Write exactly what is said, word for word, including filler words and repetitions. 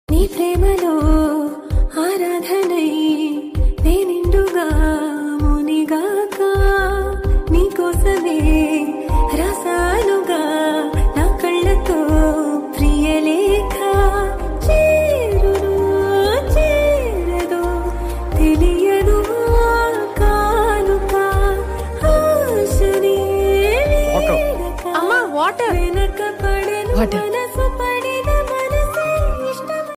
నీ ప్రేమలో ఆరాధనై నేనిండుగా మునిగాక నీకోసమే రసాలుగా నా కళ్ళతో ప్రియలేఖ చేరును చేరదో తెలియదు కానుక ఆశనే అమ్మా వాటర్ వెనక పడను